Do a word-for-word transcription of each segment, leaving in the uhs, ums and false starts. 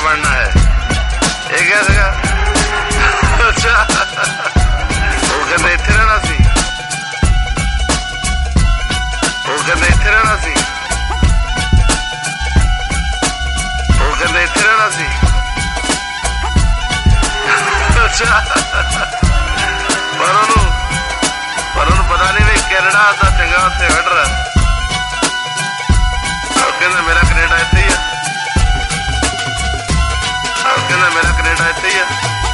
बनना है। ये क्या सीगा? अच्छा वो कहते इत्थे रहना सी, वो कहते इत्थे रहना सी, वो कहते इत्थे रहना सी। अच्छा पर ਉਹਨੂੰ पर ਉਹਨੂੰ पता नहीं भी कैनेडा ਦਾ ਚੰਗਾ ਉੱਥੇ ਕੱਢ ਰਿਹਾ। ਉਹ ਕਹਿੰਦਾ ਮੇਰਾ ਕੈਨੇਡਾ ਇੱਥੇ ਹੀ ਆ, ਉਹ ਕਹਿੰਦਾ ਮੇਰਾ ਕੈਨੇਡਾ ਇੱਥੇ ਹੀ ਆ,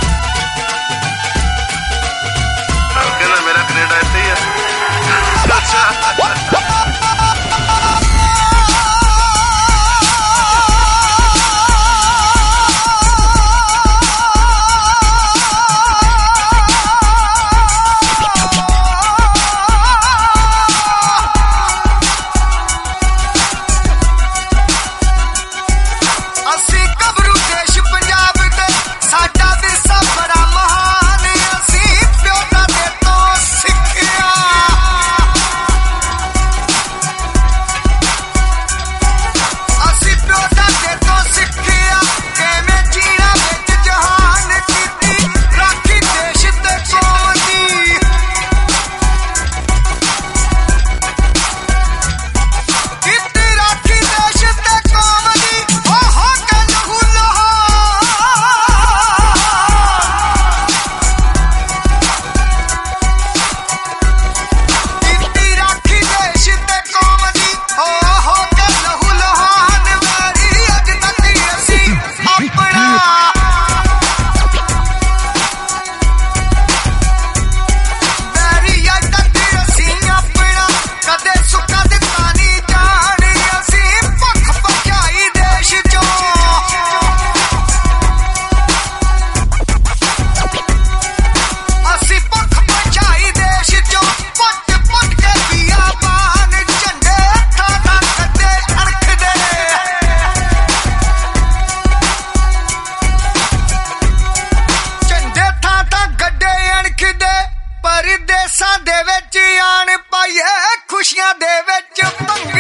ਉਹ ਕਹਿੰਦਾ ਮੇਰਾ ਕੈਨੇਡਾ ਇੱਥੇ ਹੀ ਆ। ਅੱਛਾ ਪਰਦੇਸਾਂ ਦੇ ਵਿੱਚ ਆਣ ਪਾਈਏ ਖੁਸ਼ੀਆਂ ਦੇ ਵਿੱਚ